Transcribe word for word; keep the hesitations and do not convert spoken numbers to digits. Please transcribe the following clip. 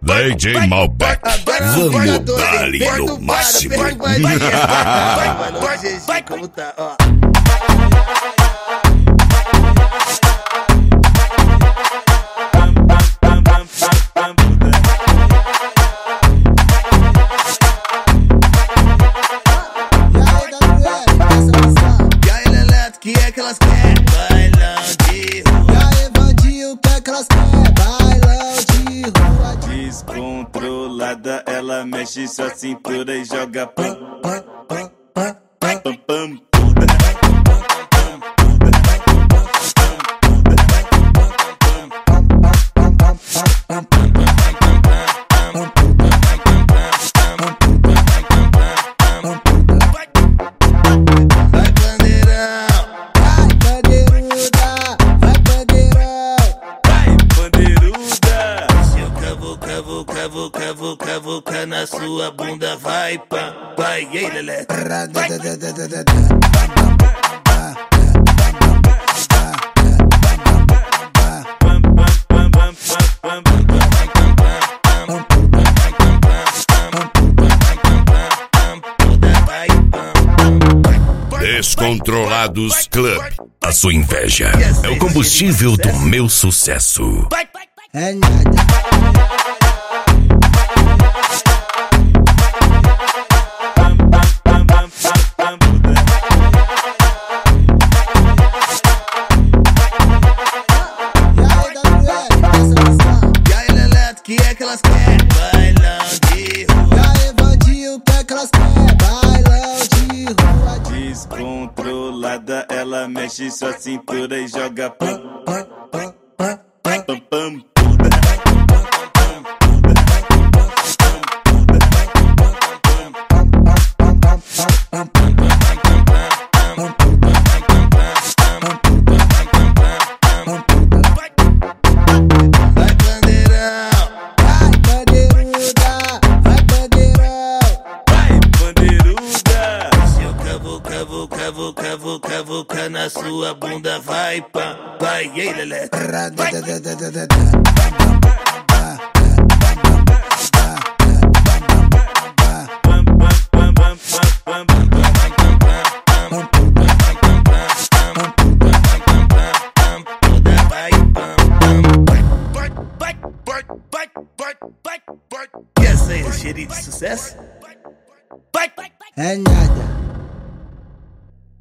D J Malbec, vamos dar-lhe no máximo. Vai, como tá, ó. E aí, Leleto, que é que elas querem? Bailão de rua. E aí, Vandinho, o que é que elas querem? Bailão de rua. Descontrolada, ela mexe sua cintura e joga pam, pam, pam, pam, pam, pam, puda. Vai, bandeirão. Vai, bandeiruda, vai, bandeirão. Vai, bandeiruda. Se eu cavo, cavo, cavo, cavo, cavo, na sua bunda, vai, pam, vai, e aí, Leleto. Descontrolados Club. A sua inveja é o combustível do meu sucesso. É nada. E aí, Leleto, que é que elas querem? Bailão de rua. E aí, Vandinho, o que é que elas querem? Bailão de rua. Descontrolada, ela mexe sua cintura e joga pam, pam, pam, pam, pam, pam, pam, puda. Vai, bandeirão. Vai, bandeiruda, vai, bandeirão. Vai, bandeiruda. Se eu cavo, cavo, cavo, cavo, cavo, na sua bunda, vai, pam, vai, e aí, Leleto. E essa aí, cheirinho de sucesso? É nada.